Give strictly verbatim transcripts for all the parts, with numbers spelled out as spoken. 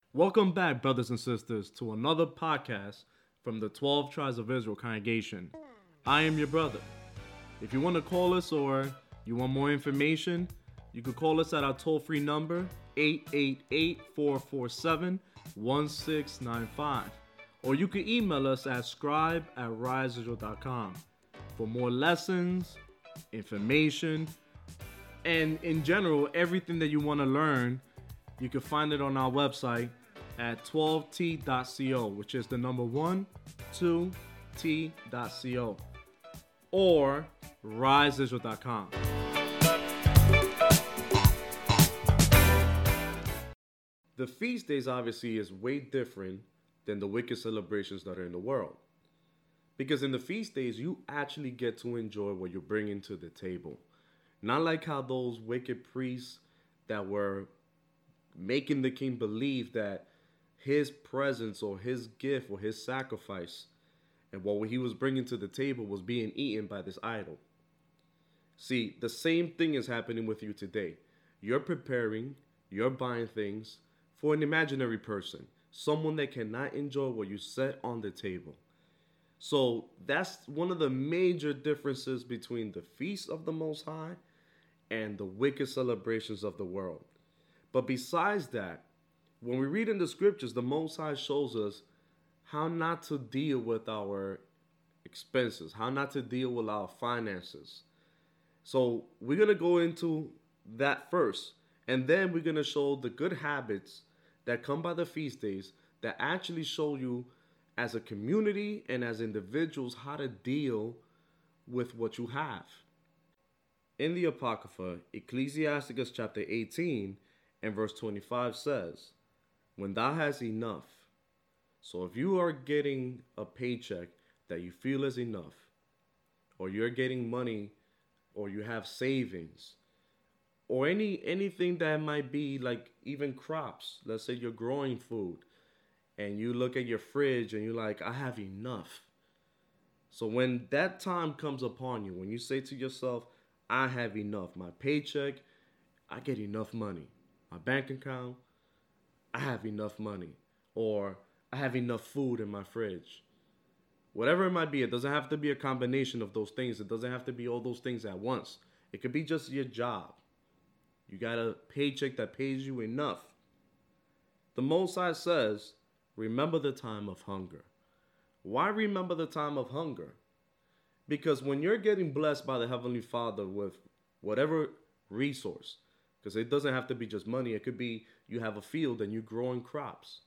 Welcome back, brothers and sisters, to another podcast from the twelve Tribes of Israel congregation. I am your brother. If you want to call us or you want more information, you can call us at our toll-free number, eight eight eight, four four seven, one six nine five. Or you can email us at scribe at rise israel dot com for more lessons, information, and in general, everything that you want to learn. You can find it on our website at twelve t dot co, which is the number one, two, t dot co, or rise israel dot com. The feast days obviously is way different than the wicked celebrations that are in the world. Because in the feast days, you actually get to enjoy what you're bringing to the table. Not like how those wicked priests that were making the king believe that his presence or his gift or his sacrifice and what he was bringing to the table was being eaten by this idol. See, the same thing is happening with you today. You're preparing, you're buying things for an imaginary person, someone that cannot enjoy what you set on the table. So that's one of the major differences between the feast of the Most High and the wicked celebrations of the world. But besides that, when we read in the scriptures, the Most High shows us how not to deal with our expenses, how not to deal with our finances. So we're going to go into that first, and then we're going to show the good habits that come by the feast days that actually show you as a community and as individuals how to deal with what you have. In the Apocrypha, Ecclesiasticus chapter eighteen and verse twenty-five says, when thou hast enough. So if you are getting a paycheck that you feel is enough, or you're getting money, or you have savings, or any anything that might be like even crops. Let's say you're growing food and you look at your fridge and you're like, I have enough. So when that time comes upon you, when you say to yourself, I have enough, my paycheck, I get enough money. My bank account, I have enough money. Or I have enough food in my fridge. Whatever it might be, it doesn't have to be a combination of those things. It doesn't have to be all those things at once. It could be just your job. You got a paycheck that pays you enough. The Most High says, remember the time of hunger. Why remember the time of hunger? Because when you're getting blessed by the Heavenly Father with whatever resource, because it doesn't have to be just money. It could be you have a field and you're growing crops.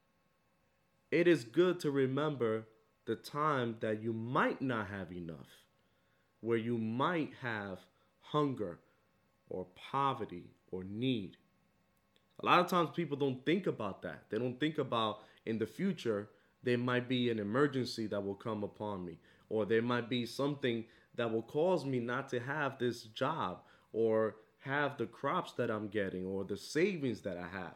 It is good to remember the time that you might not have enough, where you might have hunger or poverty or need. A lot of times people don't think about that. They don't think about in the future, there might be an emergency that will come upon me, or there might be something that will cause me not to have this job or have the crops that I'm getting or the savings that I have.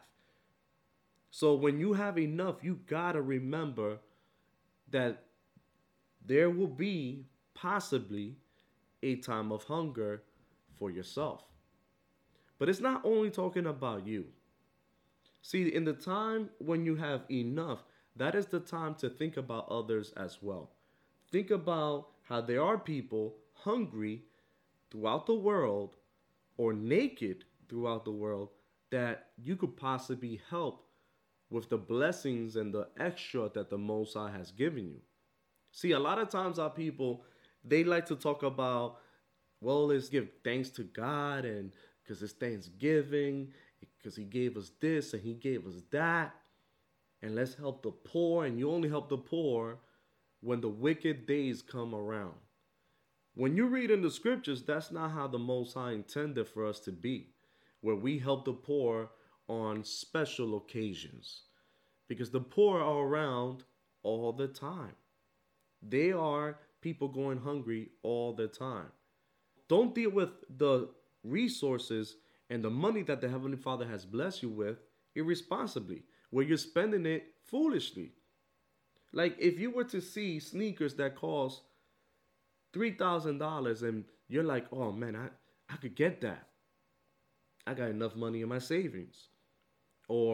So when you have enough, you gotta remember that there will be possibly a time of hunger for yourself. But it's not only talking about you. See, in the time when you have enough, that is the time to think about others as well. Think about how there are people hungry throughout the world or naked throughout the world that you could possibly help with the blessings and the extra that the Most High has given you. See, a lot of times our people, they like to talk about, well, let's give thanks to God and because it's Thanksgiving, because he gave us this and he gave us that. And let's help the poor. And you only help the poor when the wicked days come around. When you read in the scriptures, that's not how the Most High intended for us to be, where we help the poor on special occasions. Because the poor are around all the time. They are people going hungry all the time. Don't deal with the resources and the money that the Heavenly Father has blessed you with irresponsibly, where you're spending it foolishly. Like if you were to see sneakers that cost three thousand dollars and you're like, oh man, I, I could get that. I got enough money in my savings. Or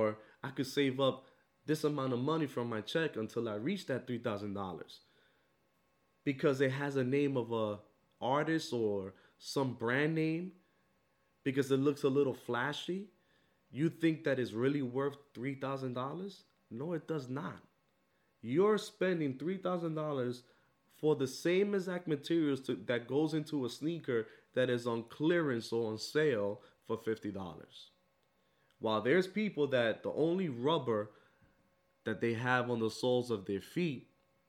I could save up this amount of money from my check until I reach that three thousand dollars because it has a name of a artist or some brand name, because it looks a little flashy. You think that is really worth three thousand dollars? No, it does not. You're spending three thousand dollars for the same exact materials to, that goes into a sneaker that is on clearance or on sale for fifty dollars. While there's people that the only rubber that they have on the soles of their feet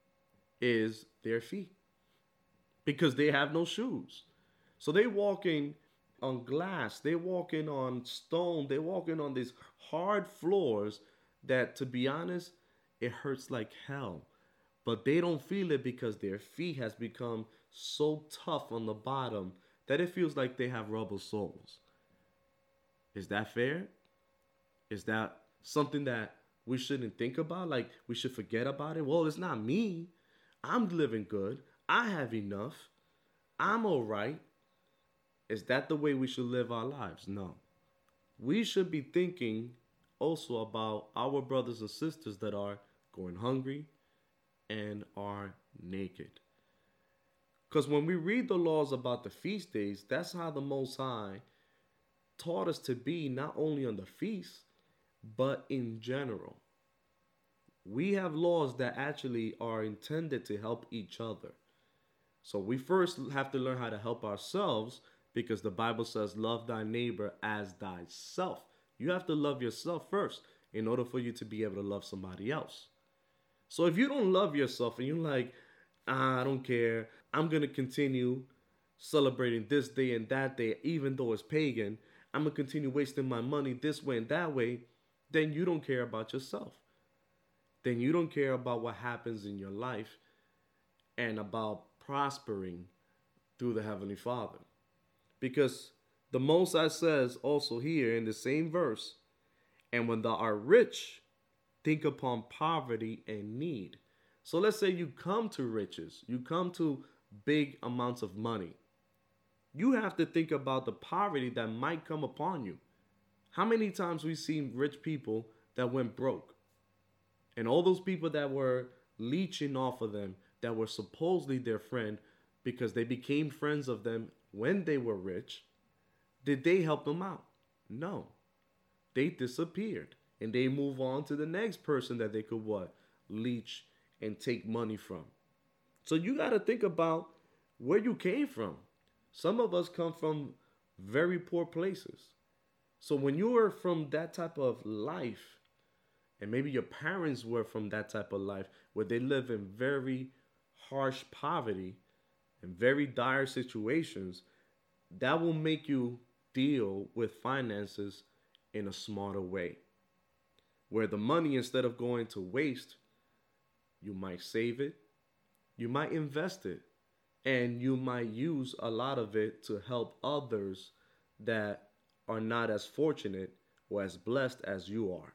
is their feet, because they have no shoes. So they walking on glass, they walking on stone, they walking on these hard floors that, to be honest, it hurts like hell. But they don't feel it because their feet has become so tough on the bottom that it feels like they have rubber soles. Is that fair? Is that something that we shouldn't think about? Like, we should forget about it? Well, it's not me. I'm living good. I have enough. I'm all right. Is that the way we should live our lives? No. We should be thinking also about our brothers and sisters that are going hungry and are naked. Because when we read the laws about the feast days, that's how the Most High taught us to be, not only on the feast, but in general. We have laws that actually are intended to help each other. So we first have to learn how to help ourselves, because the Bible says, love thy neighbor as thyself. You have to love yourself first in order for you to be able to love somebody else. So if you don't love yourself and you're like, ah, I don't care, I'm going to continue celebrating this day and that day, even though it's pagan, I'm going to continue wasting my money this way and that way, then you don't care about yourself. Then you don't care about what happens in your life and about prospering through the Heavenly Father. Because the Most High says also here in the same verse, and when thou art rich, think upon poverty and need. So let's say you come to riches, you come to big amounts of money. You have to think about the poverty that might come upon you. How many times we've seen rich people that went broke? And all those people that were leeching off of them, that were supposedly their friend because they became friends of them when they were rich, did they help them out? No. They disappeared. And they move on to the next person that they could what? Leech and take money from. So you got to think about where you came from. Some of us come from very poor places. So when you were from that type of life, and maybe your parents were from that type of life where they live in very harsh poverty and very dire situations, that will make you deal with finances in a smarter way. Where the money, instead of going to waste, you might save it, you might invest it, and you might use a lot of it to help others that are not as fortunate or as blessed as you are.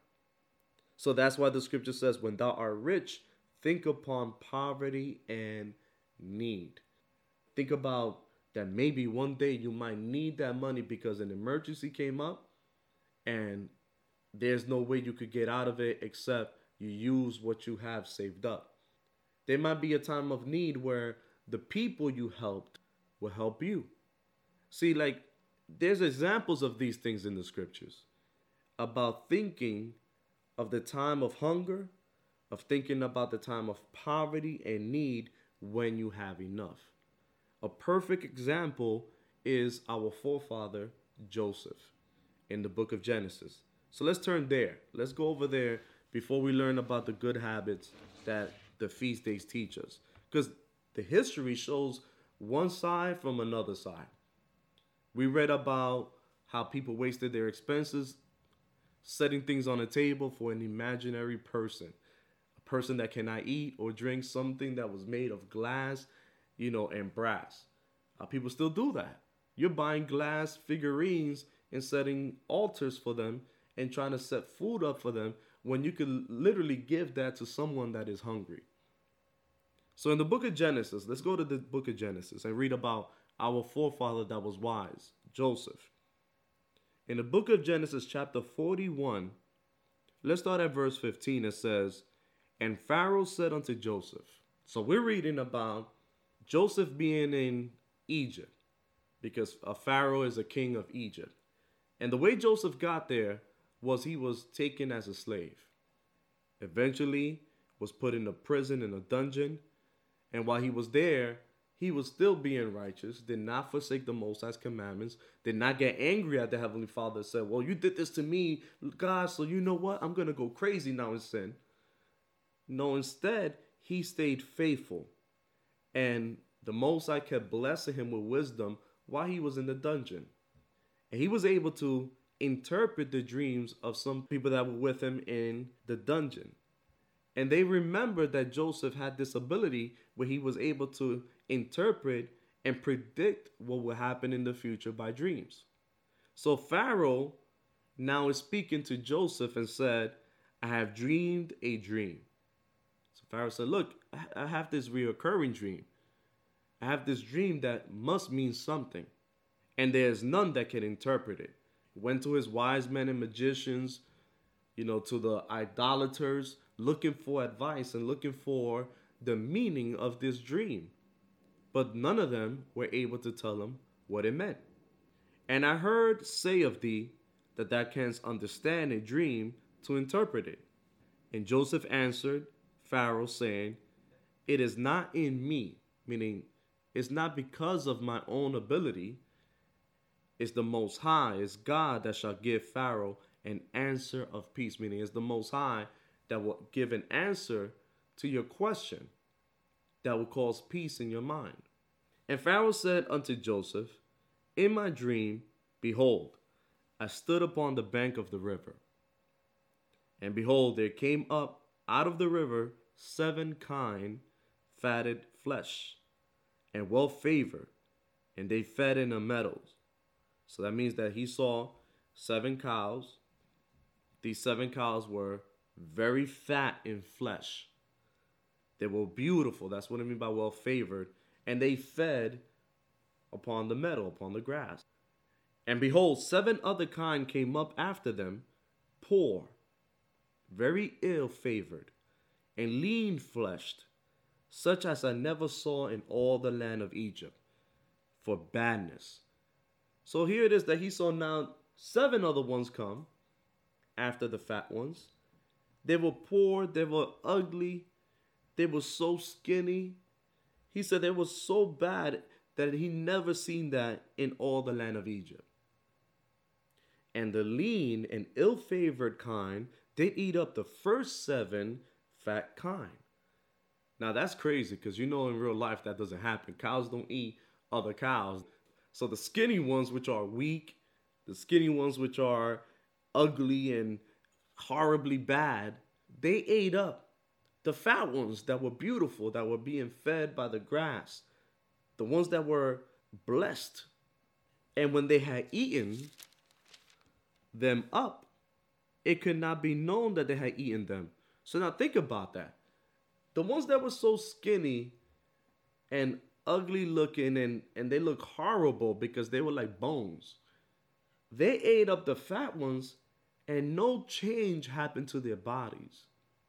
So that's why the scripture says, when thou art rich, think upon poverty and need. Think about that maybe one day you might need that money because an emergency came up and there's no way you could get out of it except you use what you have saved up. There might be a time of need where the people you helped will help you. See, like, there's examples of these things in the scriptures about thinking of the time of hunger, of thinking about the time of poverty and need when you have enough. A perfect example is our forefather Joseph in the book of Genesis. So let's turn there. Let's go over there before we learn about the good habits that the feast days teach us. Because the history shows one side from another side. We read about how people wasted their expenses setting things on a table for an imaginary person. A person that cannot eat or drink something that was made of glass, you know, and brass. Uh, people still do that. You're buying glass figurines and setting altars for them and trying to set food up for them when you could literally give that to someone that is hungry. So in the book of Genesis, let's go to the book of Genesis and read about our forefather that was wise, Joseph. In the book of Genesis, chapter forty-one, Let's start at verse fifteen. It says, "And Pharaoh said unto Joseph." So we're reading about Joseph being in Egypt because a Pharaoh is a king of Egypt. And the way Joseph got there was he was taken as a slave. Eventually was put in a prison, in a dungeon. And while he was there, he was still being righteous, did not forsake the Most High's commandments, did not get angry at the Heavenly Father, said, well, you did this to me, God, so you know what? I'm going to go crazy now in sin. No, instead, he stayed faithful. And the Most High kept blessing him with wisdom while he was in the dungeon. And he was able to interpret the dreams of some people that were with him in the dungeon. And they remembered that Joseph had this ability where he was able to interpret and predict what will happen in the future by dreams. So Pharaoh now is speaking to Joseph and said, I have dreamed a dream. So Pharaoh said, look, I have this reoccurring dream. I have this dream that must mean something. And there's none that can interpret it. He went to his wise men and magicians, you know, to the idolaters, looking for advice and looking for the meaning of this dream. But none of them were able to tell him what it meant. And I heard say of thee that thou canst understand a dream to interpret it. And Joseph answered Pharaoh, saying, it is not in me, meaning it's not because of my own ability. It's the Most High, it's God that shall give Pharaoh an answer of peace, meaning it's the Most High that will give an answer to your question that will cause peace in your mind. And Pharaoh said unto Joseph, in my dream, behold, I stood upon the bank of the river. And behold, there came up out of the river seven kine fatted flesh, and well favored, and they fed in the meadows. So that means that he saw seven cows. These seven cows were very fat in flesh. They were beautiful. That's what I mean by well favored. And they fed upon the meadow, upon the grass. And behold, seven other kine came up after them, poor, very ill favored, and lean fleshed, such as I never saw in all the land of Egypt, for badness. So here it is that he saw now seven other ones come after the fat ones. They were poor, they were ugly, they were so skinny. He said they were so bad that he never seen that in all the land of Egypt. And the lean and ill-favored kind, they eat up the first seven fat kind. Now that's crazy because you know in real life that doesn't happen. Cows don't eat other cows. So the skinny ones, which are weak, the skinny ones which are ugly and horribly bad, they ate up the fat ones that were beautiful, that were being fed by the grass, the ones that were blessed. And when they had eaten them up, it could not be known that they had eaten them. So now think about that. The ones that were so skinny and ugly looking and, and they look horrible because they were like bones. They ate up the fat ones and no change happened to their bodies.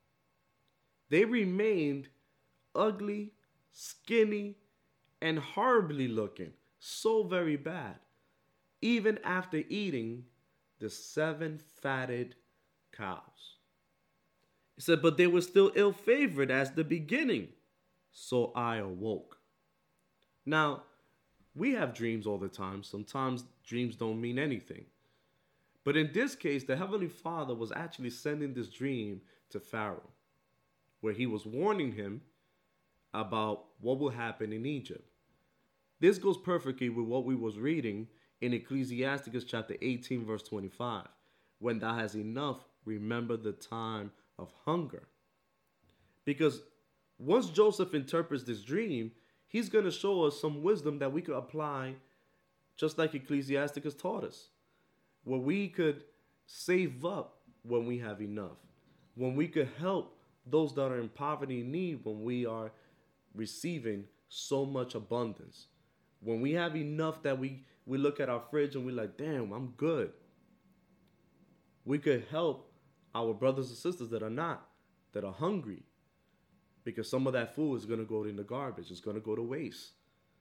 They remained ugly, skinny, and horribly looking. So very bad. Even after eating the seven fatted cows. He said, but they were still ill-favored as the beginning. So I awoke. Now, we have dreams all the time. Sometimes dreams don't mean anything. But in this case, the Heavenly Father was actually sending this dream to Pharaoh, where he was warning him about what will happen in Egypt. This goes perfectly with what we was reading in Ecclesiasticus chapter eighteen, verse twenty-five. When thou hast enough, remember the time of hunger. Because once Joseph interprets this dream, he's going to show us some wisdom that we could apply just like Ecclesiasticus taught us. Where we could save up when we have enough. When we could help those that are in poverty and need when we are receiving so much abundance. When we have enough that we, we look at our fridge and we're like, damn, I'm good. We could help our brothers and sisters that are not, that are hungry, because some of that food is going to go in the garbage. It's going to go to waste.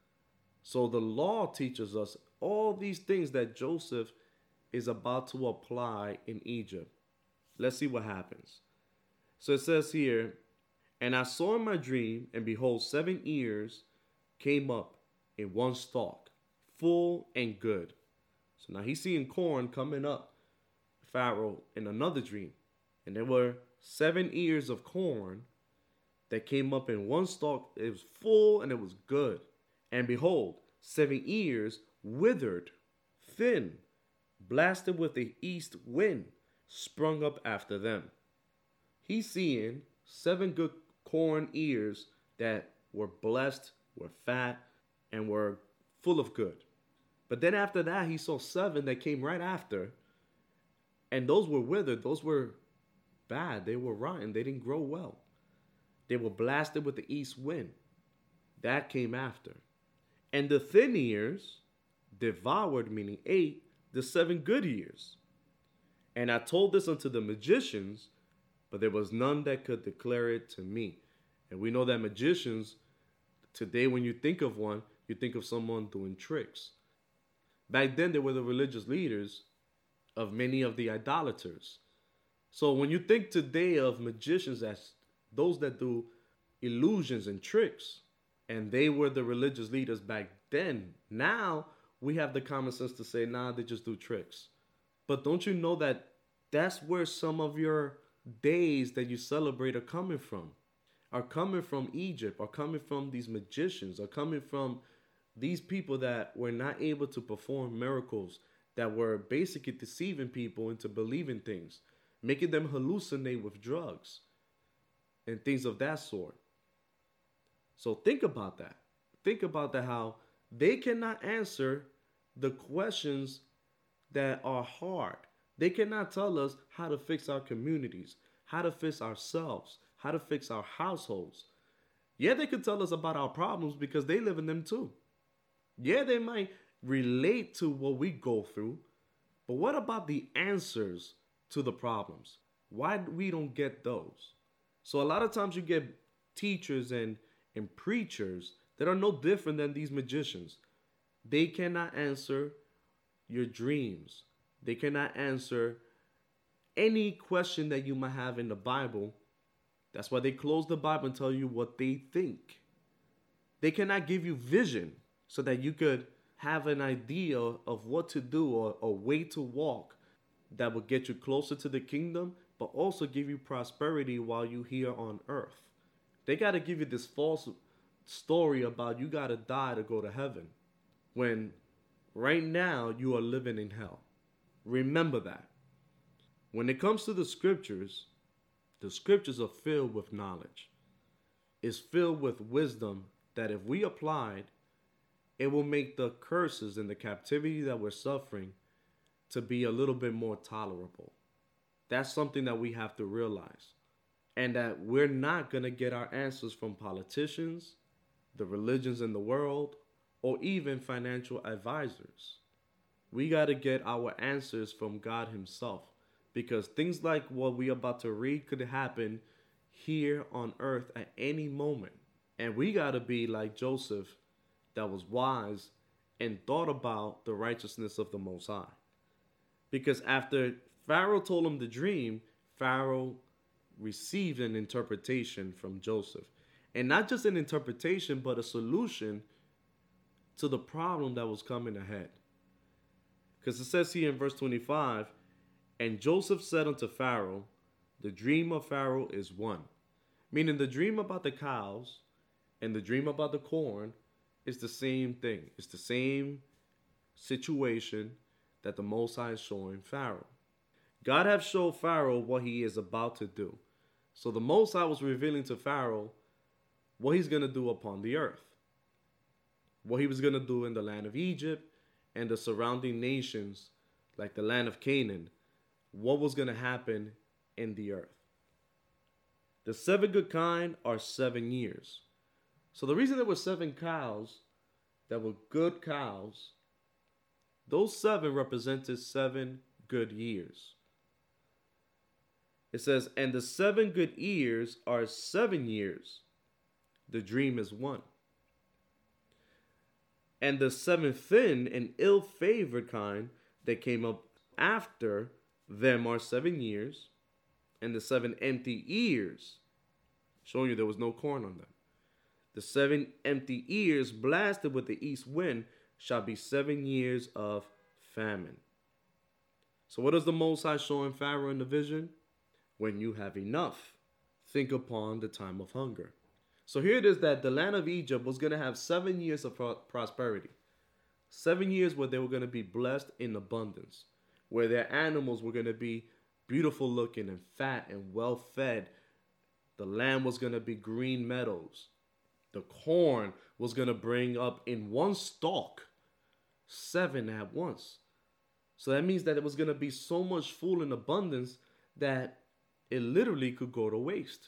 So the law teaches us all these things that Joseph is about to apply in Egypt. Let's see what happens. So it says here, and I saw in my dream, and behold, seven ears came up in one stalk, full and good. So now he's seeing corn coming up, Pharaoh, in another dream. And there were seven ears of corn that came up in one stalk. It was full and it was good. And behold, seven ears withered, thin, blasted with the east wind, sprung up after them. He's seeing seven good corn ears that were blessed, were fat, and were full of good. But then after that, he saw seven that came right after, and those were withered. Those were bad. They were rotten. They didn't grow well. They were blasted with the east wind. That came after. And the thin ears devoured, meaning ate, the seven good ears. And I told this unto the magicians, but there was none that could declare it to me. And we know that magicians, today when you think of one, you think of someone doing tricks. Back then, they were the religious leaders of many of the idolaters. So when you think today of magicians as those that do illusions and tricks, and they were the religious leaders back then, now we have the common sense to say, nah, they just do tricks. But don't you know that that's where some of your days that you celebrate are coming from? Are coming from Egypt, are coming from these magicians, are coming from these people that were not able to perform miracles, that were basically deceiving people into believing things, making them hallucinate with drugs and things of that sort. So think about that. Think about that, how they cannot answer the questions that are hard. They cannot tell us how to fix our communities, how to fix ourselves, how to fix our households. Yeah, they could tell us about our problems because they live in them too. Yeah, they might relate to what we go through, but what about the answers to the problems? Why we don't get those? So a lot of times you get teachers and, and preachers that are no different than these magicians. They cannot answer your dreams. They cannot answer any question that you might have in the Bible. That's why they close the Bible and tell you what they think. They cannot give you vision so that you could have an idea of what to do or a way to walk that will get you closer to the kingdom, but also give you prosperity while you're here on earth. They got to give you this false story about you got to die to go to heaven, when right now you are living in hell. Remember that. When it comes to the scriptures, the scriptures are filled with knowledge. It's filled with wisdom that if we applied, it will make the curses and the captivity that we're suffering to be a little bit more tolerable. That's something that we have to realize. And that we're not going to get our answers from politicians, the religions in the world, or even financial advisors. We got to get our answers from God himself, because things like what we're about to read could happen here on earth at any moment. And we got to be like Joseph, that was wise and thought about the righteousness of the Most High. Because after Pharaoh told him the dream, Pharaoh received an interpretation from Joseph. And not just an interpretation, but a solution to the problem that was coming ahead. Because it says here in verse twenty-five, and Joseph said unto Pharaoh, the dream of Pharaoh is one. Meaning the dream about the cows and the dream about the corn is the same thing. It's the same situation that the Most High is showing Pharaoh. God have showed Pharaoh what he is about to do. So the Most High was revealing to Pharaoh what he's going to do upon the earth. What he was going to do in the land of Egypt and the surrounding nations, like the land of Canaan. What was going to happen in the earth. The seven good kind are seven years. So the reason there were seven cows that were good cows, those seven represented seven good years. It says, and the seven good years are seven years. The dream is one. And the seven thin and ill-favored kind that came up after them are seven years. And the seven empty ears, showing you there was no corn on them. The seven empty ears blasted with the east wind shall be seven years of famine. So what is the Most High showing Pharaoh in the vision? When you have enough, think upon the time of hunger. So here it is that the land of Egypt was going to have seven years of pro- prosperity. Seven years where they were going to be blessed in abundance. Where their animals were going to be beautiful looking and fat and well fed. The land was going to be green meadows. The corn was going to bring up in one stalk seven at once. So that means that it was going to be so much food in abundance that it literally could go to waste.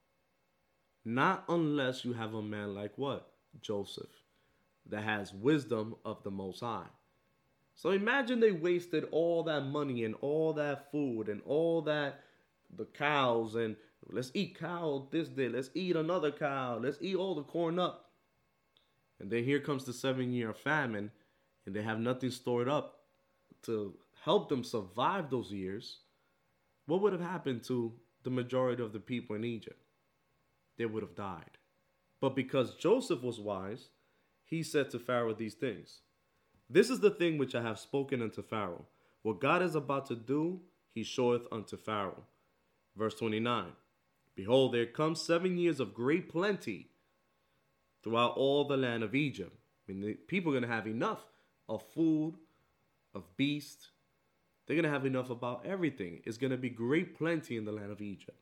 Not unless you have a man like what? Joseph, that has wisdom of the Most High. So imagine they wasted all that money and all that food and all that, the cows, and let's eat cow this day, let's eat another cow, let's eat all the corn up. And then here comes the seven year famine, and they have nothing stored up to help them survive those years. What would have happened to the majority of the people in Egypt? They would have died. But because Joseph was wise, he said to Pharaoh these things. This is the thing which I have spoken unto Pharaoh. What God is about to do, he showeth unto Pharaoh. Verse twenty-nine. Behold, there come seven years of great plenty throughout all the land of Egypt. I mean, the people are going to have enough of food, of beasts. They're going to have enough about everything. It's going to be great plenty in the land of Egypt.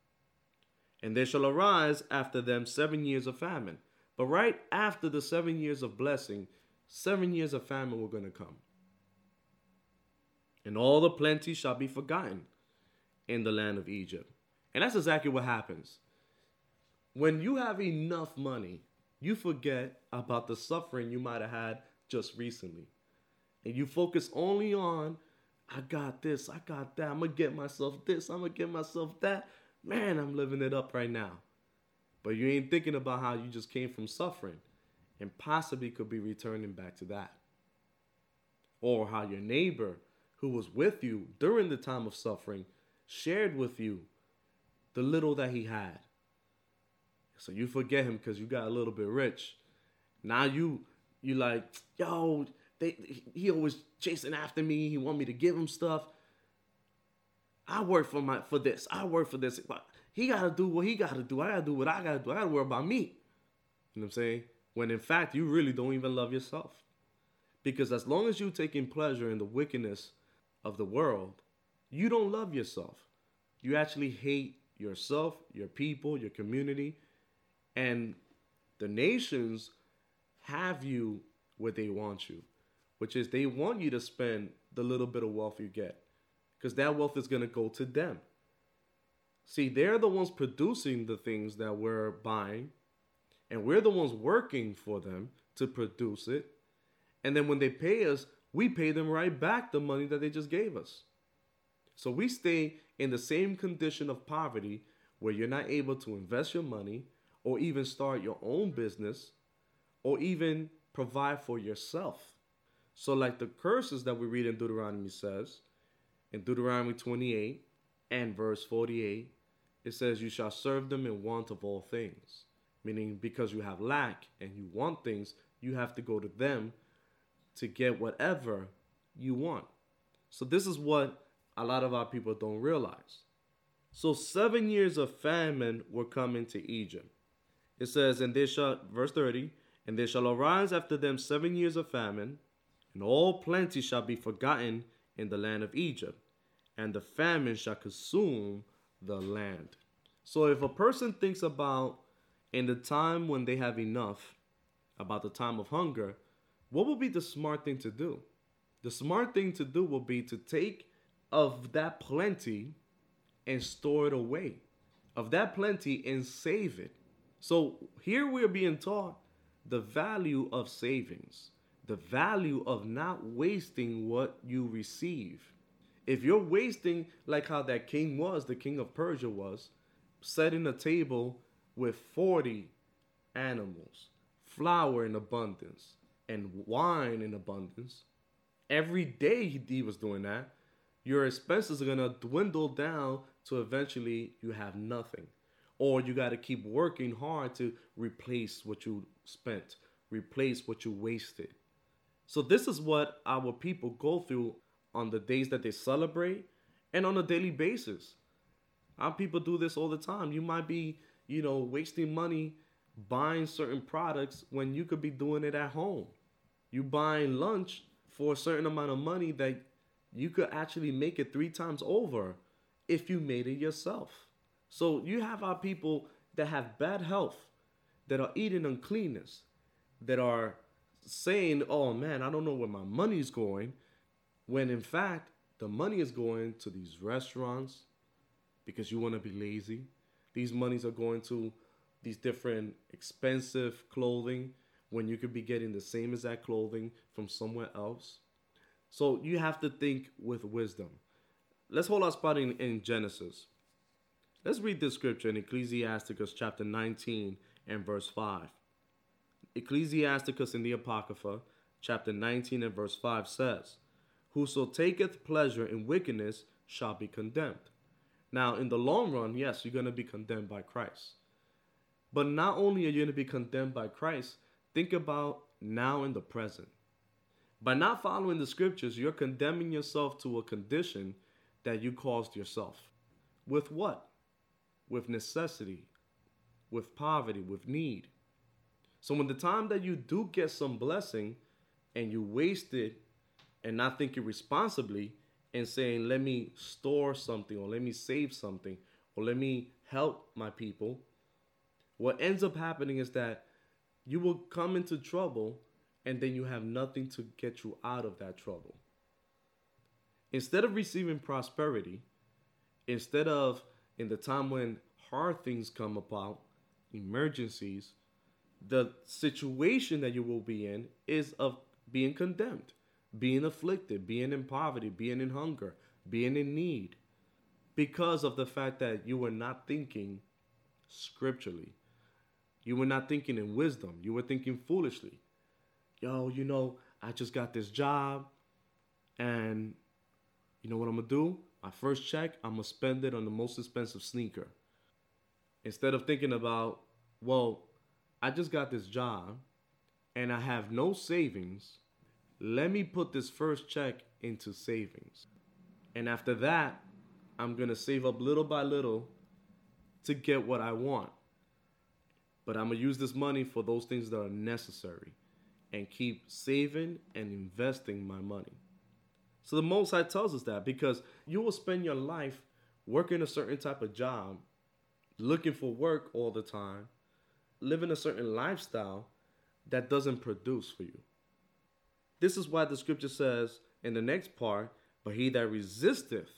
And there shall arise after them seven years of famine. But right after the seven years of blessing, seven years of famine were going to come. And all the plenty shall be forgotten in the land of Egypt. And that's exactly what happens. When you have enough money, you forget about the suffering you might have had just recently. And you focus only on, I got this, I got that, I'm going to get myself this, I'm going to get myself that. Man, I'm living it up right now. But you ain't thinking about how you just came from suffering and possibly could be returning back to that. Or how your neighbor who was with you during the time of suffering shared with you the little that he had. So you forget him because you got a little bit rich. Now you you like, yo, they he always chasing after me. He want me to give him stuff. I work for my for this. I work for this. But he gotta do what he gotta do. I gotta do what I gotta do. I gotta worry about me. You know what I'm saying? When in fact you really don't even love yourself. Because as long as you're taking pleasure in the wickedness of the world, you don't love yourself. You actually hate yourself, your people, your community, and the nations have you where they want you, which is they want you to spend the little bit of wealth you get, because that wealth is going to go to them. See, they're the ones producing the things that we're buying, and we're the ones working for them to produce it. And then when they pay us, we pay them right back the money that they just gave us. So we stay in the same condition of poverty where you're not able to invest your money or even start your own business or even provide for yourself. So like the curses that we read in Deuteronomy says, in Deuteronomy twenty-eight and verse forty-eight, it says, you shall serve them in want of all things. Meaning because you have lack and you want things, you have to go to them to get whatever you want. So this is what a lot of our people don't realize. So seven years of famine were coming to Egypt. It says, and they shall, verse thirty, and there shall arise after them seven years of famine, and all plenty shall be forgotten in the land of Egypt, and the famine shall consume the land. So if a person thinks about in the time when they have enough, about the time of hunger, what would be the smart thing to do? The smart thing to do will be to take of that plenty and store it away. Of that plenty and save it. So here we're being taught the value of savings. The value of not wasting what you receive. If you're wasting like how that king was, the king of Persia was, setting a table with forty animals, flour in abundance, and wine in abundance, every day he, he was doing that, your expenses are going to dwindle down to eventually you have nothing. Or you got to keep working hard to replace what you spent, replace what you wasted. So this is what our people go through on the days that they celebrate and on a daily basis. Our people do this all the time. You might be, you know, wasting money buying certain products when you could be doing it at home. You buying lunch for a certain amount of money that you could actually make it three times over if you made it yourself. So you have our people that have bad health, that are eating uncleanness, that are saying, oh man, I don't know where my money's going, when in fact, the money is going to these restaurants because you want to be lazy. These monies are going to these different expensive clothing when you could be getting the same exact clothing from somewhere else. So you have to think with wisdom. Let's hold our spot in, in Genesis. Let's read this scripture in Ecclesiasticus chapter nineteen and verse five. Ecclesiasticus in the Apocrypha, chapter nineteen and verse five says, whoso taketh pleasure in wickedness shall be condemned. Now, in the long run, yes, you're going to be condemned by Christ. But not only are you going to be condemned by Christ, think about now in the present. By not following the scriptures, you're condemning yourself to a condition that you caused yourself. With what? With necessity, with poverty, with need. So when the time that you do get some blessing and you waste it and not thinking responsibly and saying, let me store something or let me save something or let me help my people, what ends up happening is that you will come into trouble and then you have nothing to get you out of that trouble. Instead of receiving prosperity, instead of in the time when hard things come about, emergencies, the situation that you will be in is of being condemned, being afflicted, being in poverty, being in hunger, being in need, because of the fact that you were not thinking scripturally. You were not thinking in wisdom. You were thinking foolishly. Yo, you know, I just got this job and you know what I'm going to do? My first check, I'm going to spend it on the most expensive sneaker. Instead of thinking about, well, I just got this job and I have no savings. Let me put this first check into savings. And after that, I'm going to save up little by little to get what I want. But I'm going to use this money for those things that are necessary and keep saving and investing my money. So the Most High tells us that because you will spend your life working a certain type of job, looking for work all the time, living a certain lifestyle that doesn't produce for you. This is why the scripture says in the next part, but he that resisteth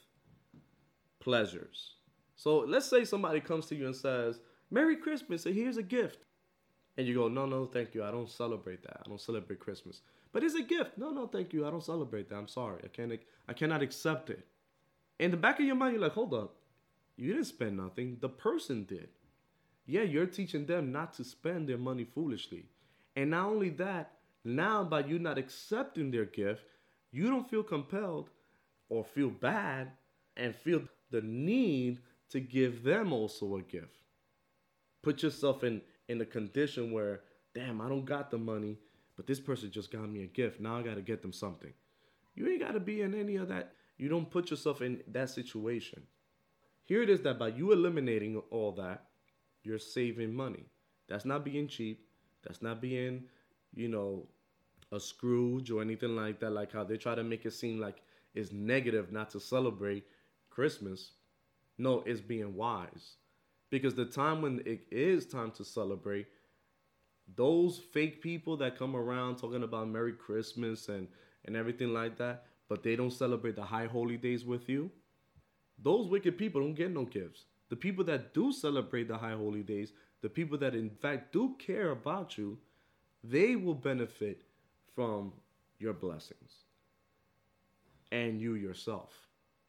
pleasures. So let's say somebody comes to you and says, Merry Christmas, and here's a gift. And you go, no, no, thank you. I don't celebrate that. I don't celebrate Christmas. But it's a gift. No, no, thank you. I don't celebrate that. I'm sorry. I can't. I cannot accept it. In the back of your mind, you're like, hold up. You didn't spend nothing. The person did. Yeah, you're teaching them not to spend their money foolishly. And not only that, now by you not accepting their gift, you don't feel compelled or feel bad and feel the need to give them also a gift. Put yourself in, in a condition where, damn, I don't got the money, but this person just got me a gift. Now I got to get them something. You ain't got to be in any of that. You don't put yourself in that situation. Here it is that by you eliminating all that, you're saving money. That's not being cheap. That's not being, you know, a Scrooge or anything like that, like how they try to make it seem like it's negative not to celebrate Christmas. No, it's being wise. Because the time when it is time to celebrate, those fake people that come around talking about Merry Christmas and, and everything like that, but they don't celebrate the high holy days with you, those wicked people don't get no gifts. The people that do celebrate the high holy days, the people that in fact do care about you, they will benefit from your blessings and you yourself.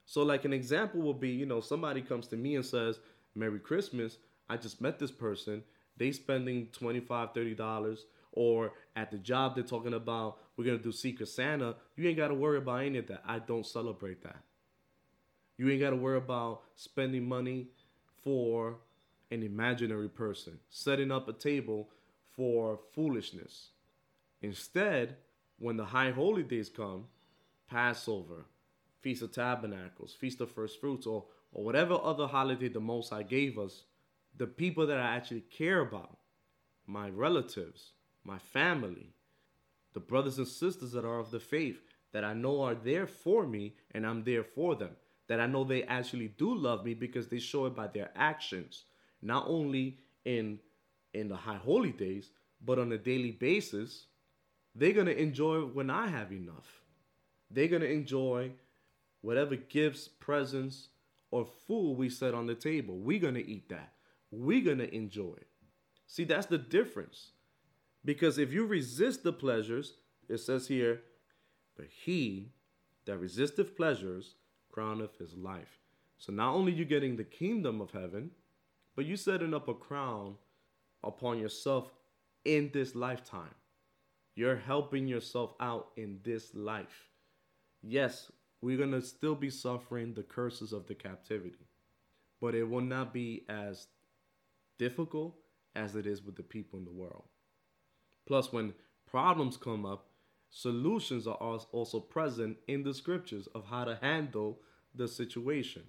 So, like, an example would be, you know, somebody comes to me and says, Merry Christmas. I just met this person. They spending twenty-five, thirty dollars. Or at the job, they're talking about, we're going to do Secret Santa. You ain't got to worry about any of that. I don't celebrate that. You ain't got to worry about spending money for an imaginary person, setting up a table for foolishness. Instead, when the high holy days come, Passover, Feast of Tabernacles, Feast of First Fruits, or, or whatever other holiday the Most High gave us, the people that I actually care about, my relatives, my family, the brothers and sisters that are of the faith, that I know are there for me and I'm there for them, that I know they actually do love me because they show it by their actions, not only in in the high holy days, but on a daily basis. They're going to enjoy when I have enough. They're going to enjoy whatever gifts, presents, or food we set on the table. We're going to eat that. We're going to enjoy it. See, that's the difference. Because if you resist the pleasures, it says here, but he that resisteth pleasures crowneth his life. So not only you getting the kingdom of heaven, but you setting up a crown upon yourself in this lifetime. You're helping yourself out in this life. Yes, we're going to still be suffering the curses of the captivity, but it will not be as difficult as it is with the people in the world. Plus, when problems come up, solutions are also present in the scriptures of how to handle the situation.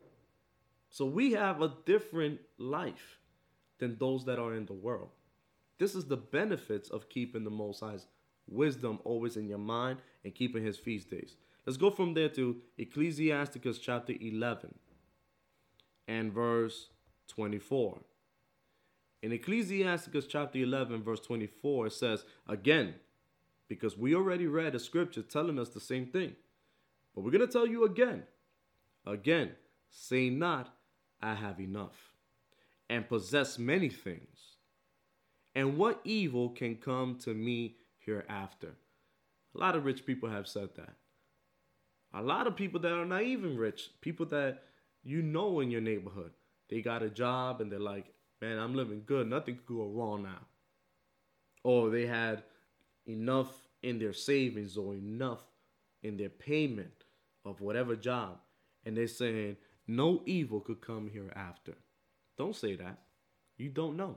So we have a different life than those that are in the world. This is the benefits of keeping the Most High's wisdom always in your mind and keeping his feast days. Let's go from there to Ecclesiasticus chapter eleven and verse twenty-four. In Ecclesiasticus chapter eleven, verse twenty-four, it says, again, because we already read a scripture telling us the same thing, but we're going to tell you again, again, say not, I have enough, and possess many things. And what evil can come to me hereafter? A lot of rich people have said that. A lot of people that are not even rich, people that you know in your neighborhood, they got a job and they're like, man, I'm living good. Nothing could go wrong now. Or they had enough in their savings or enough in their payment of whatever job. And they're saying, no evil could come hereafter. Don't say that. You don't know.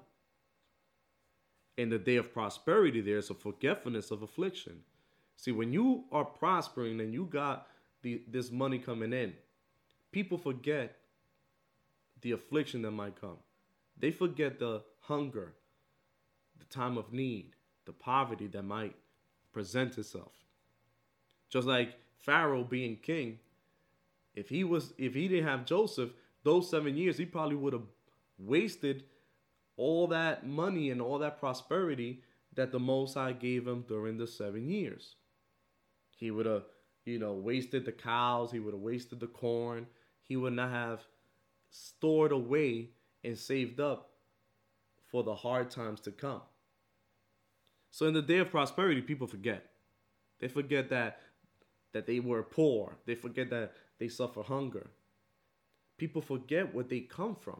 In the day of prosperity, there's a forgetfulness of affliction. See, when you are prospering and you got the, this money coming in, people forget the affliction that might come. They forget the hunger, the time of need, the poverty that might present itself. Just like Pharaoh being king, if he was, if he didn't have Joseph, those seven years, he probably would have wasted all that money and all that prosperity that the Most High gave him during the seven years. He would have, you know, wasted the cows. He would have wasted the corn. He would not have stored away and saved up for the hard times to come. So in the day of prosperity, people forget. They forget that that they were poor. They forget that they suffer hunger. People forget where they come from.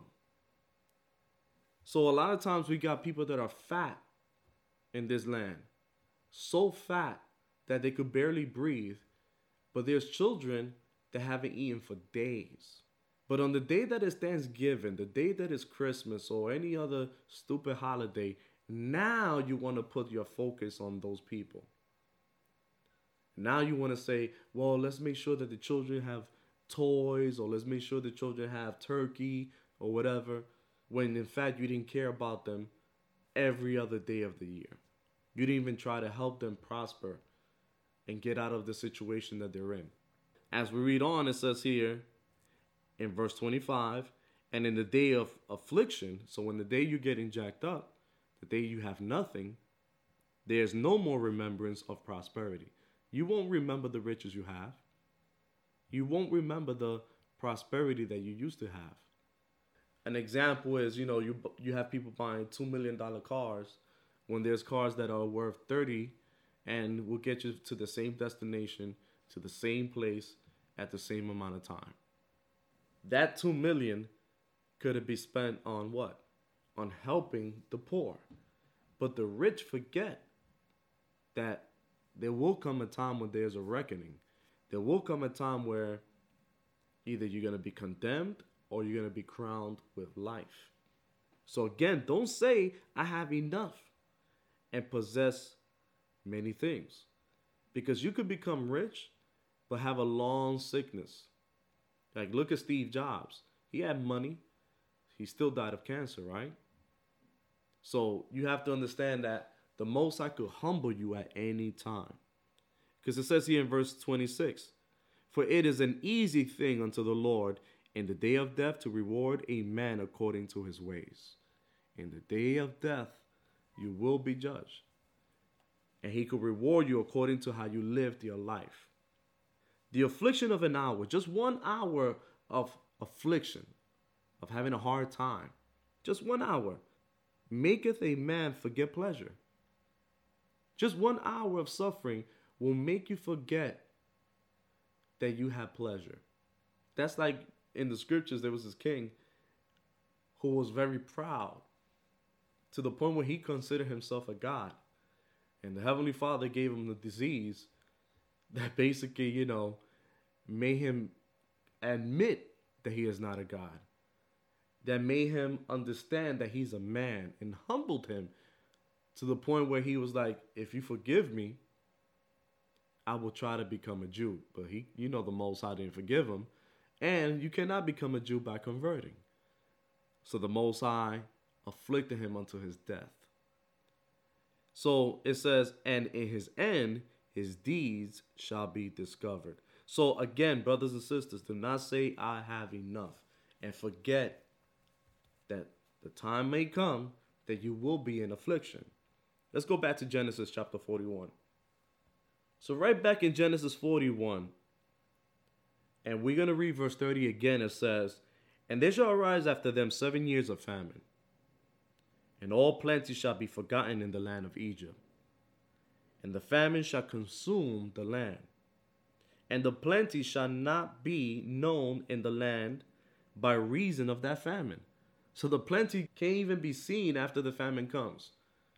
So a lot of times we got people that are fat in this land. So fat that they could barely breathe. But there's children that haven't eaten for days. But on the day that is Thanksgiving, the day that is Christmas or any other stupid holiday, now you want to put your focus on those people. Now you want to say, well, let's make sure that the children have toys, or let's make sure the children have turkey or whatever, when in fact you didn't care about them every other day of the year. You didn't even try to help them prosper and get out of the situation that they're in. As we read on, it says here in verse twenty-five, and in the day of affliction, so when the day you're getting jacked up, the day you have nothing, there's no more remembrance of prosperity. You won't remember the riches you have. You won't remember the prosperity that you used to have. An example is, you know, you you have people buying two million dollars cars when there's cars that are worth thirty and will get you to the same destination, to the same place, at the same amount of time. That two million could have been spent on what? On helping the poor. But the rich forget that there will come a time when there's a reckoning. There will come a time where either you're going to be condemned or you're going to be crowned with life. So again, don't say, I have enough and possess many things. Because you could become rich, but have a long sickness. Like, look at Steve Jobs. He had money. He still died of cancer, right? So you have to understand that the Most High could humble you at any time. Because it says here in verse twenty-six, for it is an easy thing unto the Lord in the day of death to reward a man according to his ways. In the day of death, you will be judged. And he could reward you according to how you lived your life. The affliction of an hour, just one hour of affliction, of having a hard time, just one hour, maketh a man forget pleasure. Just one hour of suffering will make you forget that you have pleasure. That's like in the scriptures, there was this king who was very proud to the point where he considered himself a god. And the Heavenly Father gave him the disease that basically, you know, made him admit that he is not a god. That made him understand that he's a man and humbled him to the point where he was like, if you forgive me, I will try to become a Jew. But he, you know, the Most High didn't forgive him. And you cannot become a Jew by converting. So the Most High afflicted him unto his death. So it says, and in his end, his deeds shall be discovered. So again, brothers and sisters, do not say I have enough and forget that the time may come that you will be in affliction. Let's go back to Genesis chapter forty-one. So right back in Genesis forty-one, and we're going to read verse thirty again. It says, and there shall arise after them seven years of famine, and all plenty shall be forgotten in the land of Egypt. And the famine shall consume the land. And the plenty shall not be known in the land by reason of that famine. So the plenty can't even be seen after the famine comes.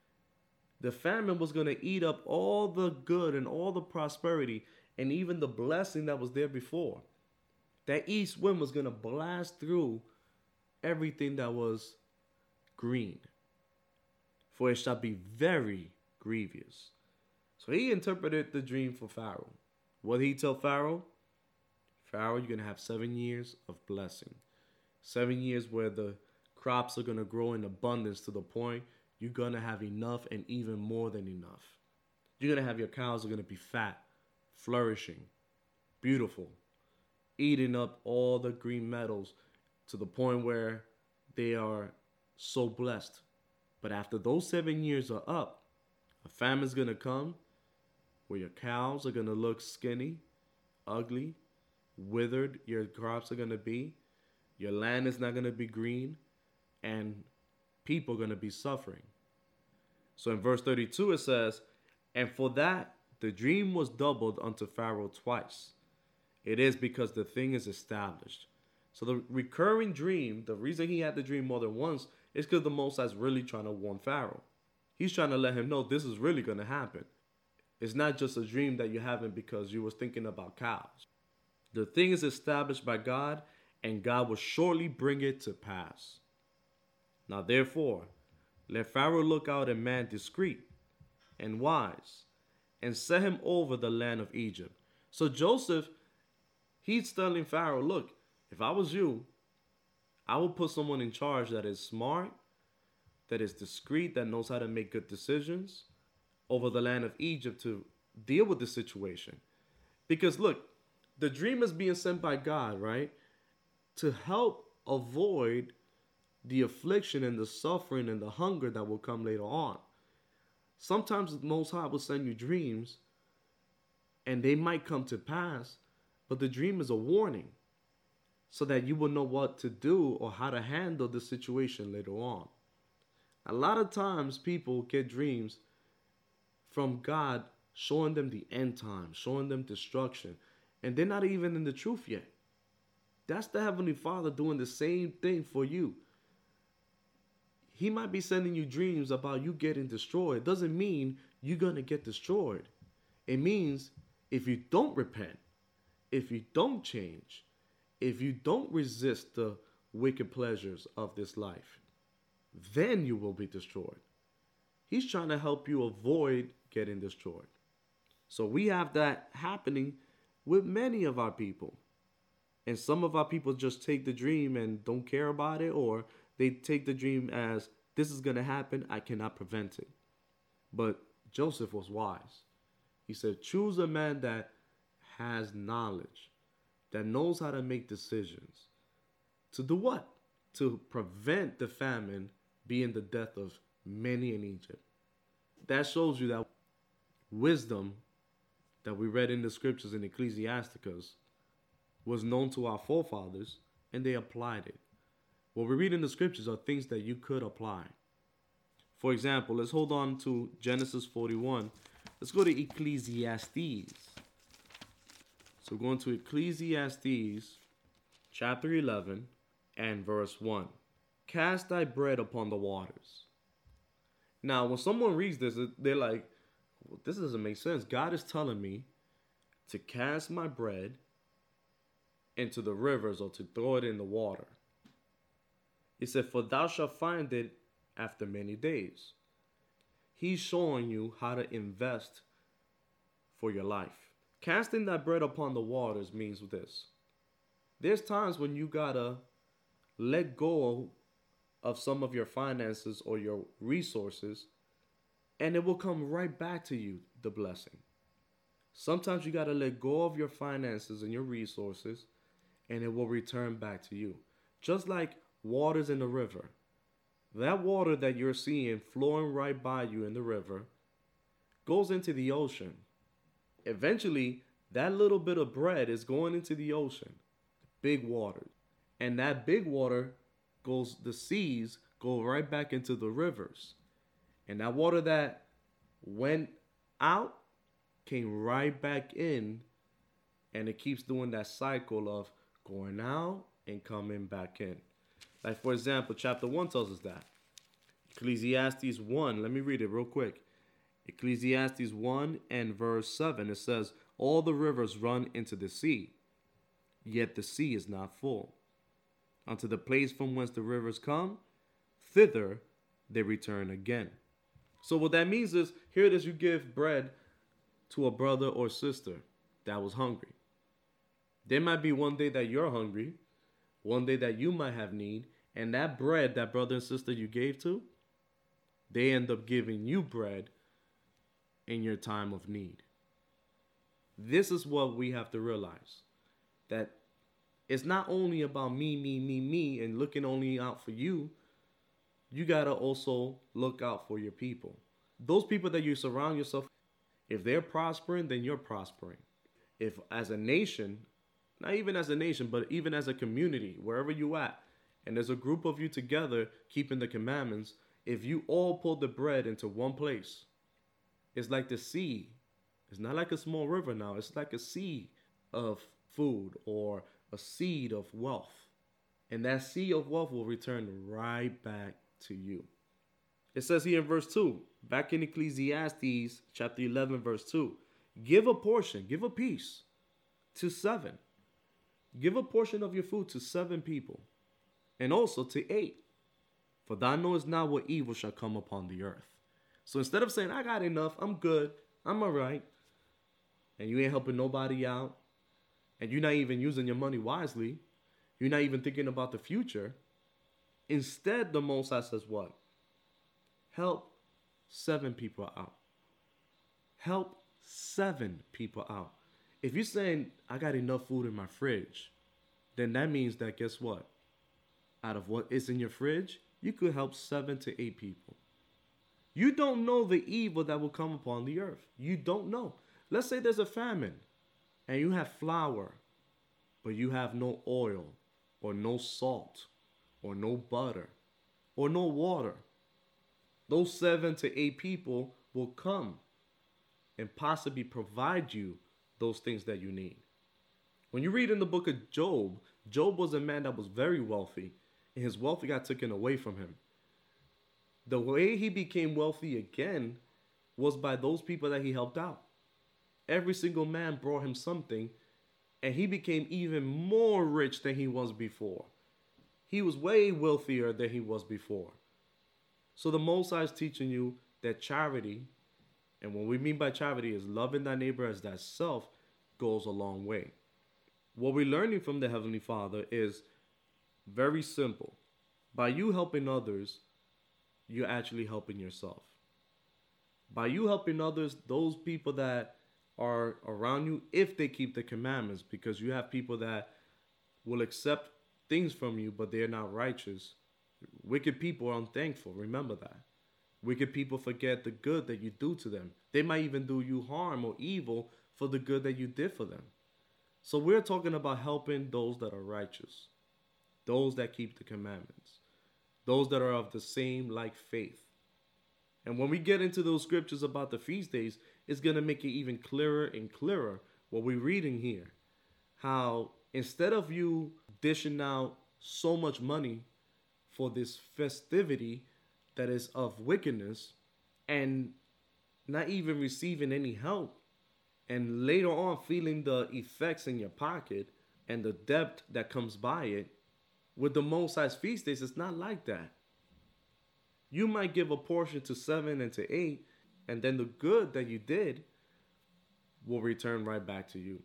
The famine was going to eat up all the good and all the prosperity and even the blessing that was there before. That east wind was going to blast through everything that was green. For it shall be very grievous. So he interpreted the dream for Pharaoh. What did he tell Pharaoh? Pharaoh, you're going to have seven years of blessing. Seven years where the crops are going to grow in abundance to the point you're going to have enough and even more than enough. You're going to have your cows are going to be fat, flourishing, beautiful, eating up all the green metals to the point where they are so blessed. But after those seven years are up, a famine's going to come where your cows are going to look skinny, ugly, withered your crops are going to be. Your land is not going to be green, and people are going to be suffering. So in verse thirty-two it says, and for that the dream was doubled unto Pharaoh twice. It is because the thing is established. So the recurring dream, the reason he had the dream more than once is because the Most High is really trying to warn Pharaoh. He's trying to let him know this is really going to happen. It's not just a dream that you're having because you was thinking about cows. The thing is established by God, and God will surely bring it to pass. Now therefore, let Pharaoh look out a man discreet and wise, and set him over the land of Egypt. So Joseph, he's telling Pharaoh, look, if I was you, I would put someone in charge that is smart, that is discreet, that knows how to make good decisions over the land of Egypt to deal with the situation. Because look, the dream is being sent by God, right? To help avoid the affliction and the suffering and the hunger that will come later on. Sometimes the Most High will send you dreams and they might come to pass, but the dream is a warning so that you will know what to do or how to handle the situation later on. A lot of times people get dreams from God showing them the end time, showing them destruction. And they're not even in the truth yet. That's the Heavenly Father doing the same thing for you. He might be sending you dreams about you getting destroyed. It doesn't mean you're going to get destroyed. It means if you don't repent, if you don't change, if you don't resist the wicked pleasures of this life, then you will be destroyed. He's trying to help you avoid getting destroyed. So we have that happening with many of our people. And some of our people just take the dream and don't care about it, or they take the dream as, this is going to happen, I cannot prevent it. But Joseph was wise. He said, choose a man that has knowledge, that knows how to make decisions. To do what? To prevent the famine being the death of many in Egypt. That shows you that wisdom that we read in the scriptures in Ecclesiasticus was known to our forefathers, and they applied it. What we read in the scriptures are things that you could apply. For example, let's hold on to Genesis forty-one. Let's go to Ecclesiastes. So going to Ecclesiastes chapter eleven and verse one. Cast thy bread upon the waters. Now, when someone reads this, they're like, well, this doesn't make sense. God is telling me to cast my bread into the rivers or to throw it in the water. He said, for thou shalt find it after many days. He's showing you how to invest for your life. Casting thy bread upon the waters means this. There's times when you gotta let go of some of your finances or your resources, and it will come right back to you, the blessing. Sometimes you gotta let go of your finances and your resources, and it will return back to you. Just like waters in the river. That water that you're seeing flowing right by you in the river goes into the ocean. Eventually, that little bit of bread is going into the ocean, big water. And that big water goes, the seas go right back into the rivers. And that water that went out came right back in, and it keeps doing that cycle of going out and coming back in. Like, for example, chapter one tells us that. Ecclesiastes one, let me read it real quick. Ecclesiastes one and verse seven, it says, all the rivers run into the sea, yet the sea is not full. Unto the place from whence the rivers come, thither they return again. So what that means is, here it is, you give bread to a brother or sister that was hungry. There might be one day that you're hungry, one day that you might have need, and that bread, that brother and sister you gave to, they end up giving you bread in your time of need. This is what we have to realize, that it's not only about me, me, me, me, and looking only out for you. You got to also look out for your people. Those people that you surround yourself, if they're prospering, then you're prospering. If as a nation, not even as a nation, but even as a community, wherever you at, and there's a group of you together keeping the commandments, if you all pull the bread into one place, it's like the sea. It's not like a small river now. It's like a sea of food or a seed of wealth. And that seed of wealth will return right back to you. It says here in verse two, back in Ecclesiastes chapter eleven, verse two, give a portion, give a piece to seven. Give a portion of your food to seven people, and also to eight. For thou knowest not what evil shall come upon the earth. So instead of saying, I got enough, I'm good, I'm all right, and you ain't helping nobody out, and you're not even using your money wisely, you're not even thinking about the future, instead the Most High says what? Help seven people out. Help seven people out. If you're saying, I got enough food in my fridge, then that means that, guess what? Out of what is in your fridge, you could help seven to eight people. You don't know the evil that will come upon the earth. You don't know. Let's say there's a famine and you have flour, but you have no oil or no salt or no butter or no water. Those seven to eight people will come and possibly provide you those things that you need. When you read in the book of Job, Job was a man that was very wealthy, and his wealth got taken away from him. The way he became wealthy again was by those people that he helped out. Every single man brought him something, and he became even more rich than he was before. He was way wealthier than he was before. So the Most High is teaching you that charity, and what we mean by charity is loving thy neighbor as thyself, goes a long way. What we're learning from the Heavenly Father is very simple. By you helping others, you're actually helping yourself. By you helping others, those people that are around you, if they keep the commandments, because you have people that will accept things from you, but they're not righteous. Wicked people are unthankful. Remember that. Wicked people forget the good that you do to them. They might even do you harm or evil for the good that you did for them. So we're talking about helping those that are righteous, those that keep the commandments, those that are of the same like faith. And when we get into those scriptures about the feast days, it's going to make it even clearer and clearer what we're reading here. How instead of you dishing out so much money for this festivity that is of wickedness and not even receiving any help, and later on feeling the effects in your pocket and the debt that comes by it, with the Most High's feast days, it's not like that. You might give a portion to seven and to eight, and then the good that you did will return right back to you.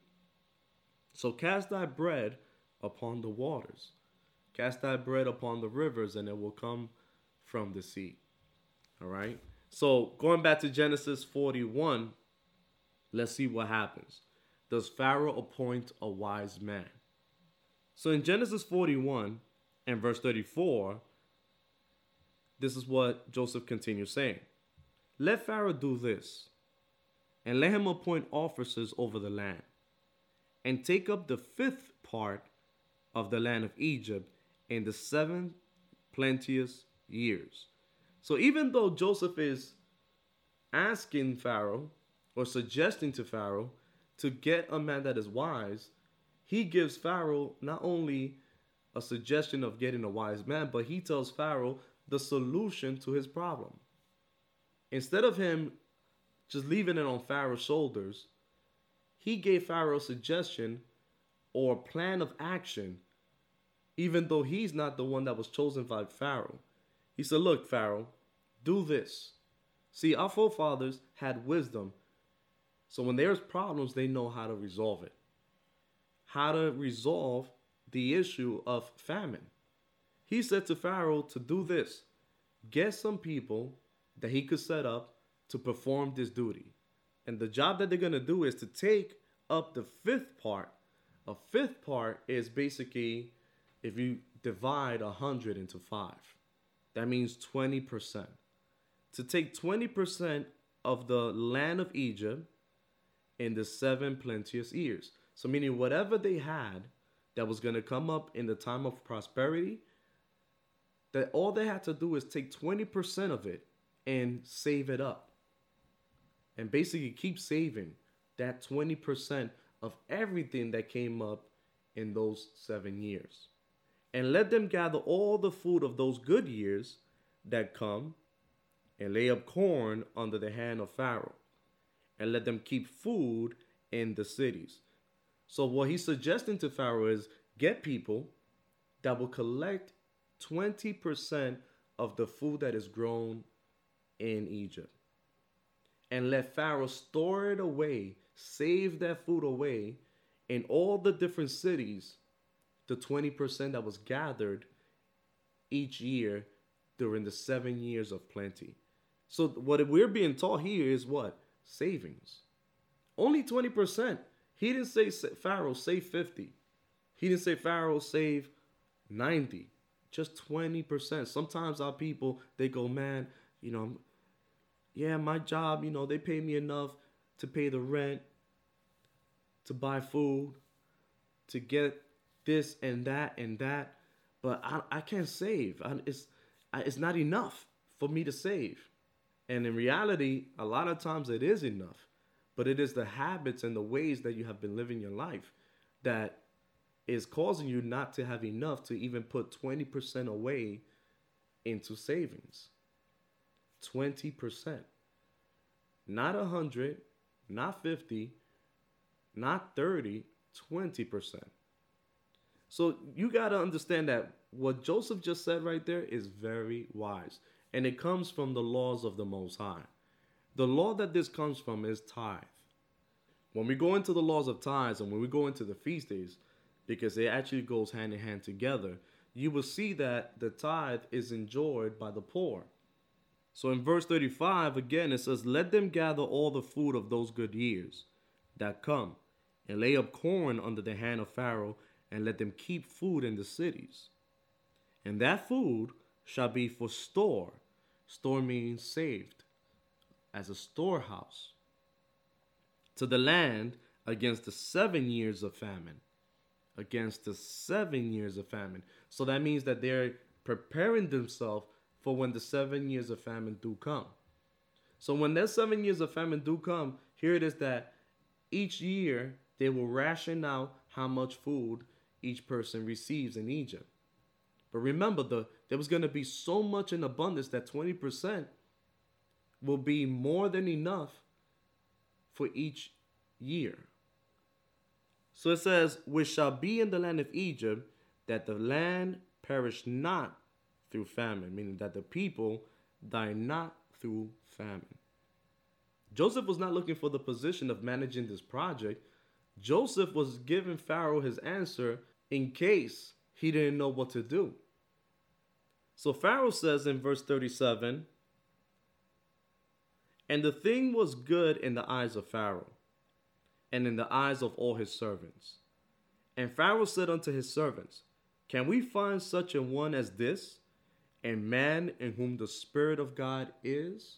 So cast thy bread upon the waters. Cast thy bread upon the rivers, and it will come from the sea. All right? So going back to Genesis forty-one, let's see what happens. Does Pharaoh appoint a wise man? So in Genesis forty-one and verse thirty-four, this is what Joseph continues saying. Let Pharaoh do this, and let him appoint officers over the land, and take up the fifth part of the land of Egypt in the seven plenteous years. So even though Joseph is asking Pharaoh or suggesting to Pharaoh to get a man that is wise, he gives Pharaoh not only a suggestion of getting a wise man, but he tells Pharaoh the solution to his problem. Instead of him just leaving it on Pharaoh's shoulders, he gave Pharaoh a suggestion or plan of action, even though he's not the one that was chosen by Pharaoh. He said, look, Pharaoh, do this. See, our forefathers had wisdom. So when there's problems, they know how to resolve it. How to resolve the issue of famine. He said to Pharaoh to do this. Get some people that he could set up to perform this duty. And the job that they're going to do is to take up the fifth part. A fifth part is basically if you divide one hundred into five. That means twenty percent. To take twenty percent of the land of Egypt in the seven plenteous years. So meaning whatever they had that was going to come up in the time of prosperity, that all they had to do is take twenty percent of it and save it up. And basically keep saving that twenty percent of everything that came up in those seven years. And let them gather all the food of those good years that come and lay up corn under the hand of Pharaoh. And let them keep food in the cities. So what he's suggesting to Pharaoh is get people that will collect twenty percent of the food that is grown in Egypt. And let Pharaoh store it away, save that food away in all the different cities, the twenty percent that was gathered each year during the seven years of plenty. So what we're being taught here is what? Savings. Only twenty percent. He didn't say Pharaoh save fifty. He didn't say Pharaoh save ninety. Just twenty percent. Sometimes our people, they go, man, you know, yeah, my job, you know, they pay me enough to pay the rent, to buy food, to get this and that and that. But I, I can't save. I, it's, I, it's not enough for me to save. And in reality, a lot of times it is enough. But it is the habits and the ways that you have been living your life that is causing you not to have enough to even put twenty percent away into savings. twenty percent. Not one hundred, not fifty, not thirty, twenty percent. So you got to understand that what Joseph just said right there is very wise. And it comes from the laws of the Most High. The law that this comes from is tithe. When we go into the laws of tithes and when we go into the feast days, because it actually goes hand in hand together, you will see that the tithe is enjoyed by the poor. So in verse thirty-five, again, it says, let them gather all the food of those good years that come, and lay up corn under the hand of Pharaoh, and let them keep food in the cities. And that food shall be for store. Store means saved, as a storehouse, to the land against the seven years of famine. Against the seven years of famine. So that means that they're preparing themselves for when the seven years of famine do come. So when that seven years of famine do come, here it is that each year they will ration out how much food each person receives in Egypt. But remember, the there was going to be so much in abundance that twenty percent will be more than enough for each year. So it says, which shall be in the land of Egypt, that the land perish not through famine, meaning that the people die not through famine. Joseph was not looking for the position of managing this project. Joseph was giving Pharaoh his answer in case he didn't know what to do. So Pharaoh says in verse thirty-seven, and the thing was good in the eyes of Pharaoh, and in the eyes of all his servants. And Pharaoh said unto his servants, can we find such a one as this, a man in whom the Spirit of God is?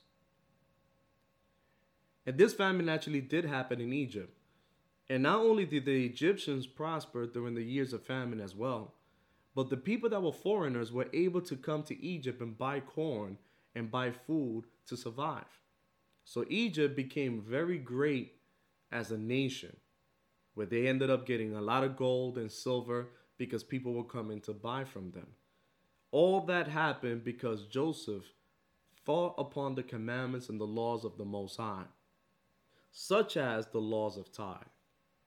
And this famine actually did happen in Egypt. And not only did the Egyptians prosper during the years of famine as well, but the people that were foreigners were able to come to Egypt and buy corn and buy food to survive. So Egypt became very great as a nation, where they ended up getting a lot of gold and silver because people were coming to buy from them. All that happened because Joseph thought upon the commandments and the laws of the Most High, such as the laws of tithe.